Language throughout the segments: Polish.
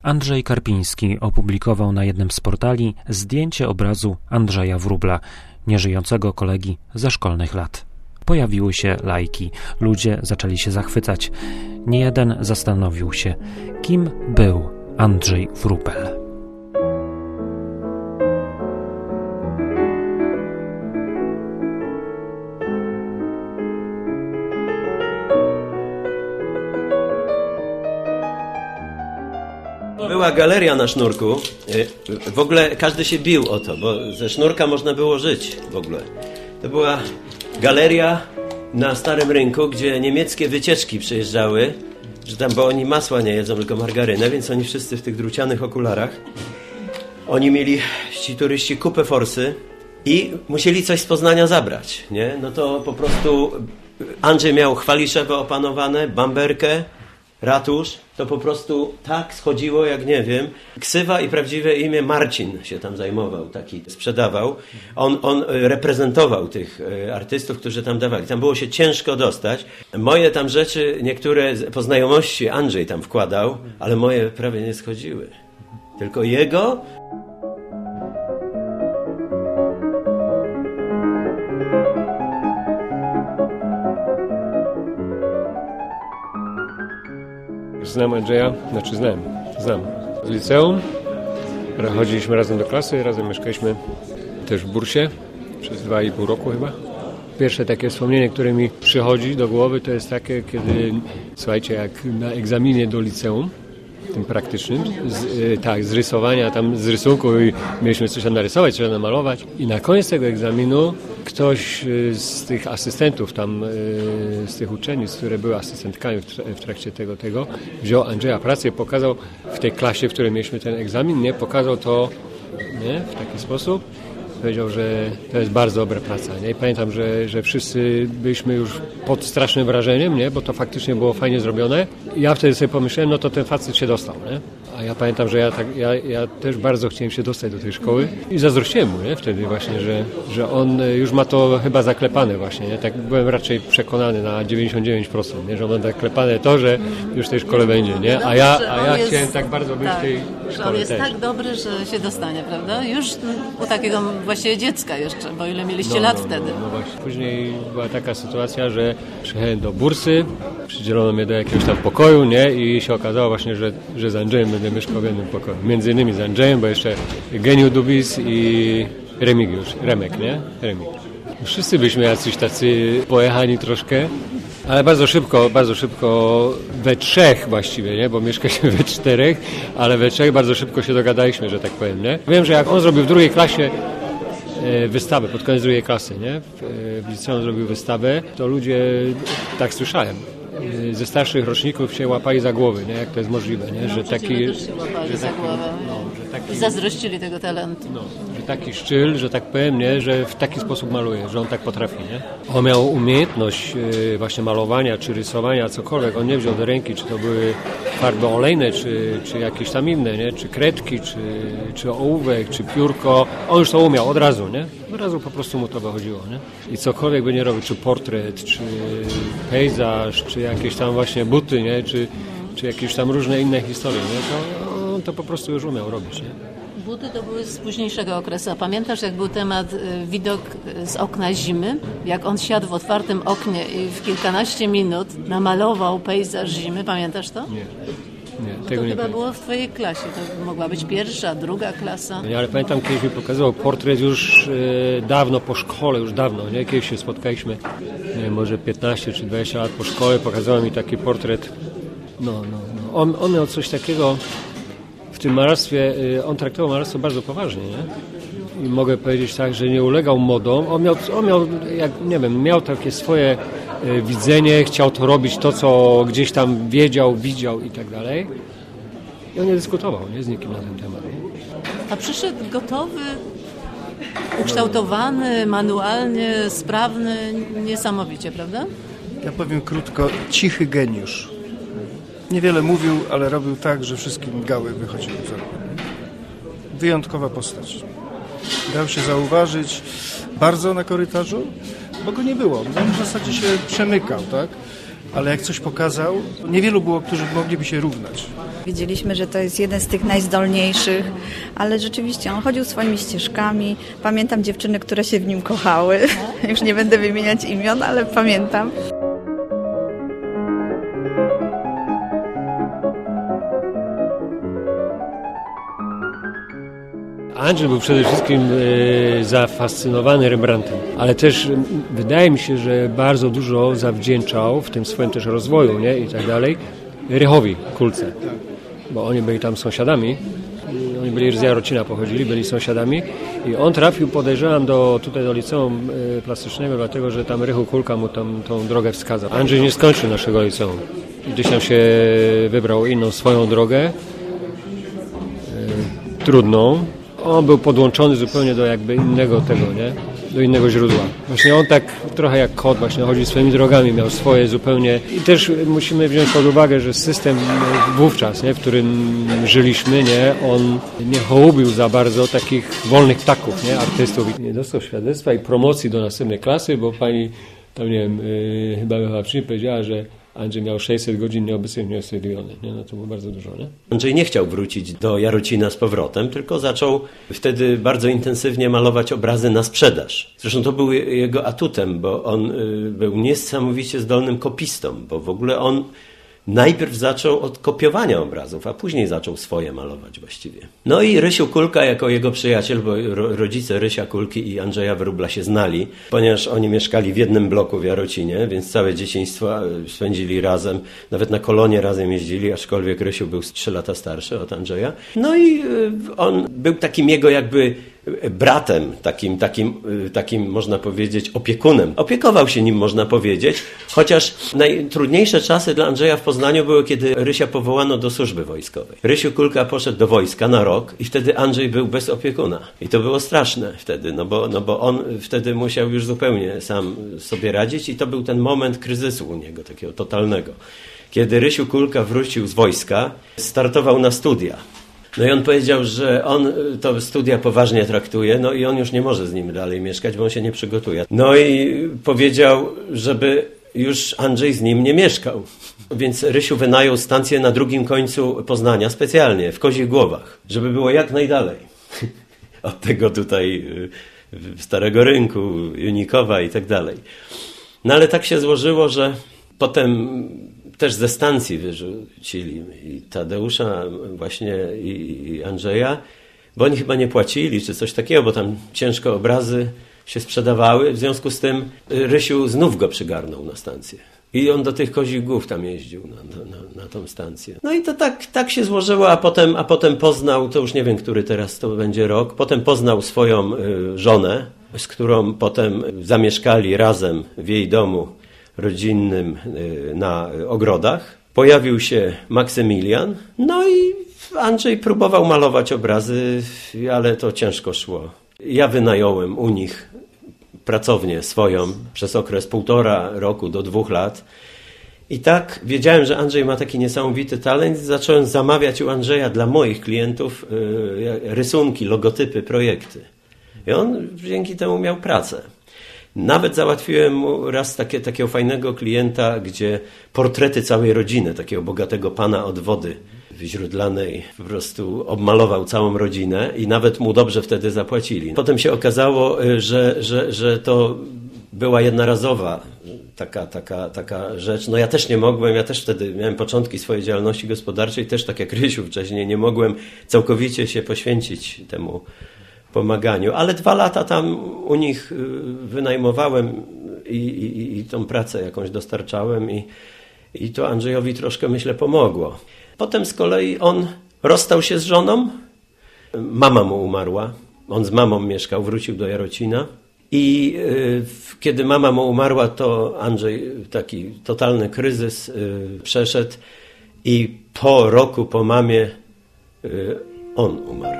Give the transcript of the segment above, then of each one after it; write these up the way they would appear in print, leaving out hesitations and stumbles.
Andrzej Karpiński opublikował na jednym z portali zdjęcie obrazu Andrzeja Wróbla, nieżyjącego kolegi ze szkolnych lat. Pojawiły się lajki, ludzie zaczęli się zachwycać. Niejeden zastanowił się, kim był Andrzej Wróbel. Była galeria na sznurku. W ogóle każdy się bił o to, bo ze sznurka można było żyć w ogóle. To była galeria na Starym Rynku, gdzie niemieckie wycieczki przyjeżdżały, że tam, bo oni masła nie jedzą, tylko margarynę, więc oni wszyscy w tych drucianych okularach. Oni mieli, ci turyści, kupę forsy i musieli coś z Poznania zabrać, nie? No to po prostu Andrzej miał Chwaliszewo opanowane, Bamberkę, ratusz, to po prostu tak schodziło, jak nie wiem. Ksywa i prawdziwe imię Marcin się tam zajmował, taki sprzedawał. On reprezentował tych artystów, którzy tam dawali. Tam było się ciężko dostać. Moje tam rzeczy, niektóre po znajomości Andrzej tam wkładał, ale moje prawie nie schodziły. Tylko jego... Znam Andrzeja, znam. Z liceum, chodziliśmy razem do klasy, razem mieszkaliśmy też w Bursie przez 2,5 roku chyba. Pierwsze takie wspomnienie, które mi przychodzi do głowy, to jest takie, kiedy, słuchajcie, jak na egzaminie do liceum, tym praktycznym, z rysowania, tam z rysunku i mieliśmy coś tam narysować, coś tam namalować i na koniec tego egzaminu ktoś z tych asystentów tam, z tych uczennic, które były asystentkami w trakcie tego, wziął Andrzeja pracę i pokazał w tej klasie, w której mieliśmy ten egzamin, nie, pokazał to, nie, w taki sposób. Powiedział, że to jest bardzo dobra praca. Nie? I pamiętam, że wszyscy byliśmy już pod strasznym wrażeniem, nie? Bo to faktycznie było fajnie zrobione. I ja wtedy sobie pomyślałem, no to ten facet się dostał. Nie? A ja pamiętam, że ja też bardzo chciałem się dostać do tej szkoły i zazdrościłem mu, nie? Wtedy właśnie, że on już ma to chyba zaklepane właśnie. Nie? Tak byłem raczej przekonany na 99%, nie? Że on ma zaklepane to, że już w tej szkole będzie. Nie? A ja chciałem tak bardzo być w tej szkole. On jest też. tak dobry, że się dostanie, prawda? Już u takiego właściwie dziecka jeszcze, bo ile mieliście lat wtedy. No właśnie. Później była taka sytuacja, że przyjechałem do bursy, przydzielono mnie do jakiegoś tam pokoju, nie? I się okazało właśnie, że z Andrzejem będę mieszkał w jednym pokoju. Między innymi z Andrzejem, bo jeszcze Geniu Dubis i Remek, nie? Remik. Wszyscy byliśmy jacyś tacy pojechani troszkę, ale bardzo szybko we trzech właściwie, nie? Bo mieszkaliśmy we czterech, ale we trzech bardzo szybko się dogadaliśmy, że tak powiem, nie? Wiem, że jak on zrobił w drugiej klasie wystawę, pod koniec drugiej klasy, nie? W liceum zrobił wystawę, to ludzie, tak słyszałem, ze starszych roczników się łapali za głowy, nie? Jak to jest możliwe, nie? Że taki, też się łapali za głowę. I zazdrościli tego talentu. No, że taki szczyl, że tak powiem, nie? Że w taki sposób maluje, że on tak potrafi, nie? On miał umiejętność właśnie malowania, czy rysowania, cokolwiek. On nie wziął do ręki, czy to były farby olejne, czy jakieś tam inne, nie? Czy kredki, czy ołówek, czy piórko. On już to umiał od razu, nie? Od razu po prostu mu to wychodziło, nie? I cokolwiek by nie robił, czy portret, czy pejzaż, czy jakieś tam właśnie buty, nie? Czy jakieś tam różne inne historie, nie? To on to po prostu już umiał robić, nie? Buty to były z późniejszego okresu. A pamiętasz, jak był temat widok z okna zimy? Jak on siadł w otwartym oknie i w kilkanaście minut namalował pejzaż zimy. Pamiętasz to? Nie, to tego nie chyba pamiętam. było w twojej klasie. To mogła być pierwsza, druga klasa. Nie, ale pamiętam, kiedyś mi pokazywał portret już dawno po szkole, już dawno, nie? Kiedyś się spotkaliśmy, nie wiem, może 15 czy 20 lat po szkole, pokazał mi taki portret. No. On miał coś takiego w tym malarstwie, on traktował malarstwo bardzo poważnie, nie? I mogę powiedzieć tak, że nie ulegał modom. On miał jak nie wiem, miał takie swoje widzenie, chciał to robić, to co gdzieś tam wiedział, widział i tak dalej. I on nie dyskutował, nie, z nikim na ten temat. Nie? A przyszedł gotowy, ukształtowany, manualnie, sprawny, niesamowicie, prawda? Ja powiem krótko, cichy geniusz. Niewiele mówił, ale robił tak, że wszystkim gały wychodziły z roku. Wyjątkowa postać. Dał się zauważyć bardzo na korytarzu, bo go nie było. On w zasadzie się przemykał, tak? ale jak coś pokazał, niewielu było, którzy mogliby się równać. Wiedzieliśmy, że to jest jeden z tych najzdolniejszych, ale rzeczywiście on chodził swoimi ścieżkami. Pamiętam dziewczyny, które się w nim kochały. Już nie będę wymieniać imion, ale pamiętam. Andrzej był przede wszystkim zafascynowany Rembrandtem, ale też wydaje mi się, że bardzo dużo zawdzięczał w tym swoim też rozwoju, nie, i tak dalej, Rychowi Kulce, bo oni byli tam sąsiadami, oni byli z Jarocina, pochodzili, byli sąsiadami i on trafił, podejrzewam, tutaj do liceum plastycznego, dlatego, że tam Rychu Kulka mu tam tą drogę wskazał. Andrzej nie skończył naszego liceum, gdzieś tam się wybrał inną swoją drogę, trudną. On był podłączony zupełnie do jakby innego tego, nie? Do innego źródła. Właśnie on tak trochę jak kot właśnie chodzi swoimi drogami, miał swoje zupełnie. I też musimy wziąć pod uwagę, że system wówczas, nie, w którym żyliśmy, nie, on nie hołubił za bardzo takich wolnych ptaków, nie, artystów. Nie dostał świadectwa i promocji do następnej klasy, bo pani, tam nie wiem, chyba wychowawczyni powiedziała, że Andrzej miał 600 godzin nieobecnych nieostudiony. Nie? No to było bardzo dużo, nie? Andrzej nie chciał wrócić do Jarocina z powrotem, tylko zaczął wtedy bardzo intensywnie malować obrazy na sprzedaż. Zresztą to był jego atutem, bo on był niesamowicie zdolnym kopistą, bo w ogóle on najpierw zaczął od kopiowania obrazów, a później zaczął swoje malować właściwie. No i Rysiu Kulka jako jego przyjaciel, bo rodzice Rysia Kulki i Andrzeja Wróbla się znali, ponieważ oni mieszkali w jednym bloku w Jarocinie, więc całe dzieciństwo spędzili razem, nawet na kolonie razem jeździli, aczkolwiek Rysiu był 3 lata starszy od Andrzeja. No i on był takim jego jakby bratem, takim można powiedzieć opiekunem. Opiekował się nim, można powiedzieć, chociaż najtrudniejsze czasy dla Andrzeja w Poznaniu były, kiedy Rysia powołano do służby wojskowej. Rysiu Kulka poszedł do wojska na rok i wtedy Andrzej był bez opiekuna. I to było straszne wtedy, no bo on wtedy musiał już zupełnie sam sobie radzić i to był ten moment kryzysu u niego, takiego totalnego. Kiedy Rysiu Kulka wrócił z wojska, startował na studia. No i on powiedział, że on to studia poważnie traktuje, no i on już nie może z nim dalej mieszkać, bo on się nie przygotuje. No i powiedział, żeby już Andrzej z nim nie mieszkał. Więc Rysiu wynajął stację na drugim końcu Poznania, specjalnie, w Kozich Głowach, żeby było jak najdalej od tego tutaj Starego Rynku, Junikowa i tak dalej. No ale tak się złożyło, że potem też ze stacji wyrzucili i Tadeusza właśnie i Andrzeja, bo oni chyba nie płacili czy coś takiego, bo tam ciężko obrazy się sprzedawały. W związku z tym Rysiu znów go przygarnął na stację. I on do tych Kozich Głów tam jeździł na tą stację. No i to tak się złożyło, a potem poznał, to już nie wiem, który teraz to będzie rok, potem poznał swoją żonę, z którą potem zamieszkali razem w jej domu rodzinnym na ogrodach. Pojawił się Maksymilian, no i Andrzej próbował malować obrazy, ale to ciężko szło. Ja wynająłem u nich pracownię swoją przez okres 1,5 roku do 2 lat. I tak wiedziałem, że Andrzej ma taki niesamowity talent. Zacząłem zamawiać u Andrzeja dla moich klientów rysunki, logotypy, projekty. I on dzięki temu miał pracę. Nawet załatwiłem mu raz takiego fajnego klienta, gdzie portrety całej rodziny, takiego bogatego pana od wody źródlanej, po prostu obmalował całą rodzinę i nawet mu dobrze wtedy zapłacili. Potem się okazało, że to była jednorazowa taka rzecz. No ja też nie mogłem, ja też wtedy miałem początki swojej działalności gospodarczej, też tak jak Rysiu wcześniej, nie mogłem całkowicie się poświęcić temu pomaganiu, ale 2 lata tam u nich wynajmowałem i tą pracę jakąś dostarczałem i to Andrzejowi troszkę, myślę, pomogło. Potem z kolei on rozstał się z żoną, mama mu umarła, on z mamą mieszkał, wrócił do Jarocina i kiedy mama mu umarła, to Andrzej taki totalny kryzys przeszedł i po roku po mamie on umarł.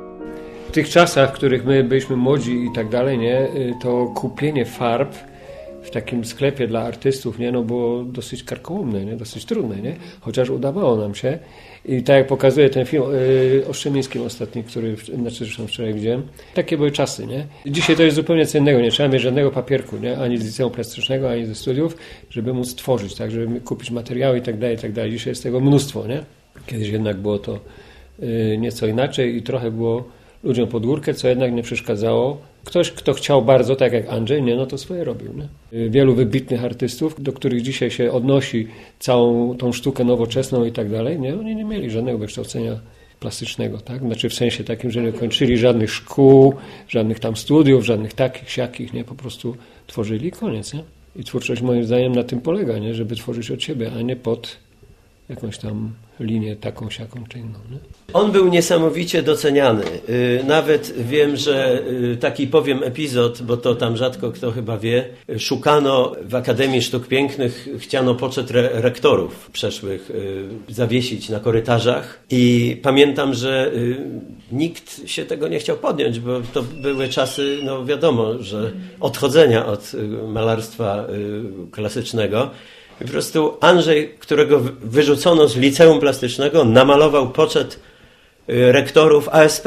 W tych czasach, w których my byliśmy młodzi i tak dalej, nie, to kupienie farb w takim sklepie dla artystów, nie, no było dosyć karkołomne, nie, dosyć trudne, nie, chociaż udawało nam się. I tak jak pokazuje ten film o Strzemińskim ostatni, który zresztą wczoraj widziałem, takie były czasy, nie. Dzisiaj to jest zupełnie co innego, nie trzeba mieć żadnego papierku, nie, ani z liceum plastycznego, ani ze studiów, żeby móc tworzyć, tak, żeby kupić materiały i tak dalej, i tak dalej. Dzisiaj jest tego mnóstwo, nie. Kiedyś jednak było to nieco inaczej i trochę było ludziom pod górkę, co jednak nie przeszkadzało. Ktoś, kto chciał bardzo, tak jak Andrzej, nie, no to swoje robił. Nie? Wielu wybitnych artystów, do których dzisiaj się odnosi całą tą sztukę nowoczesną i tak dalej, nie, oni nie mieli żadnego wykształcenia plastycznego, tak? Znaczy w sensie takim, że nie kończyli żadnych szkół, żadnych tam studiów, żadnych takich, siakich, nie, po prostu tworzyli i koniec, nie? I twórczość moim zdaniem na tym polega, nie, żeby tworzyć od siebie, a nie pod jakąś tam linię taką, siaką czy inną. Nie? On był niesamowicie doceniany. Nawet wiem, że taki powiem epizod, bo to tam rzadko kto chyba wie, szukano w Akademii Sztuk Pięknych, chciano poczet rektorów przeszłych zawiesić na korytarzach i pamiętam, że nikt się tego nie chciał podjąć, bo to były czasy, no wiadomo, że odchodzenia od malarstwa klasycznego. I po prostu Andrzej, którego wyrzucono z liceum plastycznego, namalował poczet rektorów ASP.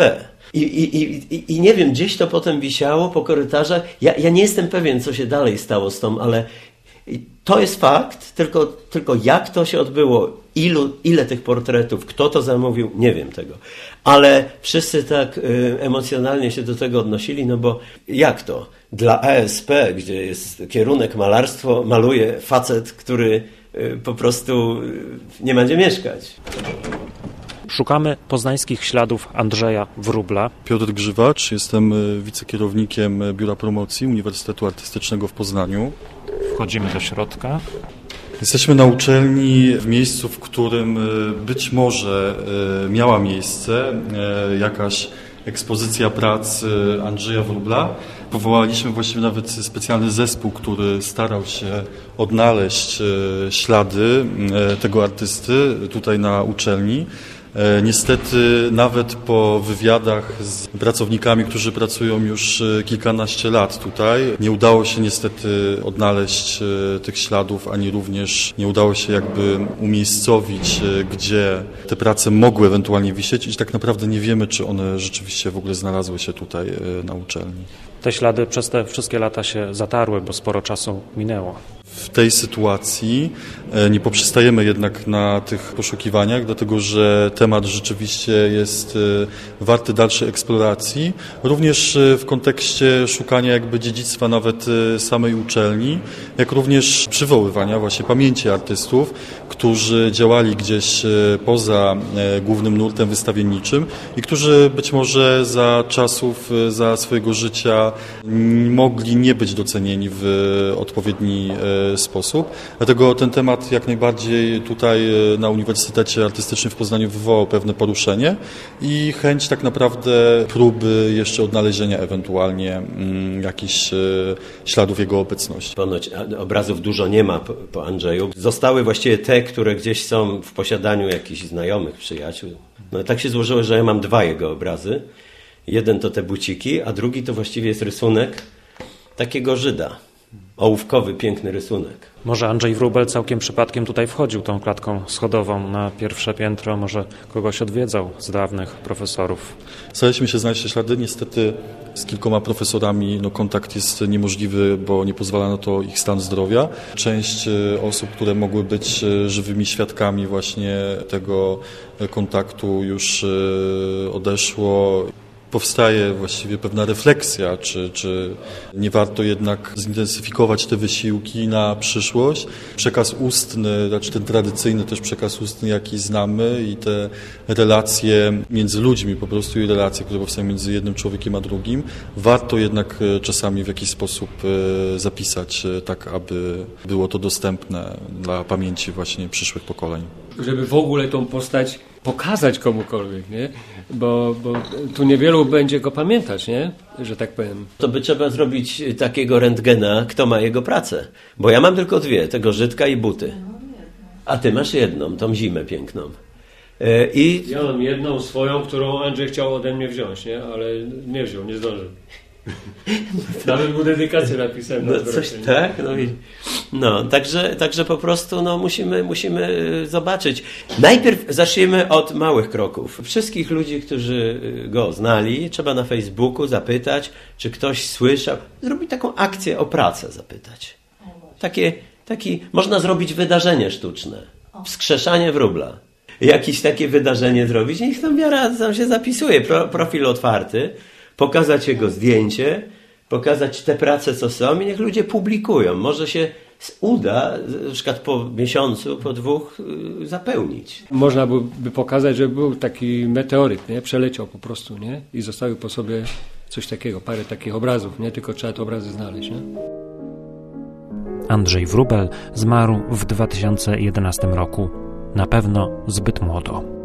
I nie wiem, gdzieś to potem wisiało po korytarzach. Ja nie jestem pewien, co się dalej stało z tą, ale to jest fakt, tylko jak to się odbyło, ile tych portretów, kto to zamówił, nie wiem tego. Ale wszyscy tak emocjonalnie się do tego odnosili, no bo jak to? Dla ASP, gdzie jest kierunek malarstwo, maluje facet, który po prostu nie ma gdzie mieszkać. Szukamy poznańskich śladów Andrzeja Wróbla. Piotr Grzywacz, jestem wicekierownikiem Biura Promocji Uniwersytetu Artystycznego w Poznaniu. Wchodzimy do środka. Jesteśmy na uczelni w miejscu, w którym być może miała miejsce jakaś ekspozycja prac Andrzeja Wróbla. Powołaliśmy właściwie nawet specjalny zespół, który starał się odnaleźć ślady tego artysty tutaj na uczelni. Niestety nawet po wywiadach z pracownikami, którzy pracują już kilkanaście lat tutaj, nie udało się niestety odnaleźć tych śladów, ani również nie udało się jakby umiejscowić, gdzie te prace mogły ewentualnie wisieć i tak naprawdę nie wiemy, czy one rzeczywiście w ogóle znalazły się tutaj na uczelni. Te ślady przez te wszystkie lata się zatarły, bo sporo czasu minęło. W tej sytuacji nie poprzestajemy jednak na tych poszukiwaniach, dlatego że temat rzeczywiście jest warty dalszej eksploracji, również w kontekście szukania jakby dziedzictwa nawet samej uczelni, jak również przywoływania właśnie pamięci artystów, którzy działali gdzieś poza głównym nurtem wystawienniczym i którzy być może za czasów, za swojego życia mogli nie być docenieni w odpowiedni sposób. Dlatego ten temat jak najbardziej tutaj na Uniwersytecie Artystycznym w Poznaniu wywołał pewne poruszenie i chęć tak naprawdę próby jeszcze odnalezienia ewentualnie jakichś śladów jego obecności. Ponoć obrazów dużo nie ma po Andrzeju. Zostały właściwie te, które gdzieś są w posiadaniu jakichś znajomych, przyjaciół. No tak się złożyło, że ja mam 2 jego obrazy. Jeden to te buciki, a drugi to właściwie jest rysunek takiego Żyda. Ołówkowy, piękny rysunek. Może Andrzej Wróbel całkiem przypadkiem tutaj wchodził tą klatką schodową na pierwsze piętro, może kogoś odwiedzał z dawnych profesorów. Staraliśmy się znaleźć te ślady. Niestety z kilkoma profesorami kontakt jest niemożliwy, bo nie pozwala na to ich stan zdrowia. Część osób, które mogły być żywymi świadkami właśnie tego kontaktu już odeszło. Powstaje właściwie pewna refleksja, czy nie warto jednak zintensyfikować te wysiłki na przyszłość. Przekaz ustny, znaczy ten tradycyjny też przekaz ustny, jaki znamy i te relacje między ludźmi po prostu i relacje, które powstają między jednym człowiekiem a drugim, warto jednak czasami w jakiś sposób zapisać tak, aby było to dostępne dla pamięci właśnie przyszłych pokoleń. Żeby w ogóle tą postać pokazać komukolwiek, nie? Bo tu niewielu będzie go pamiętać, nie? Że tak powiem. To by trzeba zrobić takiego rentgena, kto ma jego pracę. Bo ja mam tylko 2, tego Żydka i buty. A ty masz jedną, tą Zimę piękną. Ja mam jedną swoją, którą Andrzej chciał ode mnie wziąć, nie? Ale nie wziął, nie zdążył. Nawet mu dedykację napisałem. No, coś tak? No, także po prostu musimy zobaczyć. Najpierw zaczniemy od małych kroków. Wszystkich ludzi, którzy go znali, trzeba na Facebooku zapytać, czy ktoś słyszał. Zrobić taką akcję o pracę, zapytać. Można zrobić wydarzenie sztuczne. Wskrzeszanie wróbla. Jakieś takie wydarzenie zrobić. Niech tam się zapisuje. Profil otwarty. Pokazać jego zdjęcie. Pokazać te prace, co są i niech ludzie publikują. Może się uda, na przykład po miesiącu, po 2 zapełnić. Można by pokazać, że był taki meteoryt, nie? Przeleciał po prostu, nie? I zostawił po sobie coś takiego, parę takich obrazów, nie? Tylko trzeba te obrazy znaleźć, nie? Andrzej Wróbel zmarł w 2011 roku. Na pewno zbyt młodo.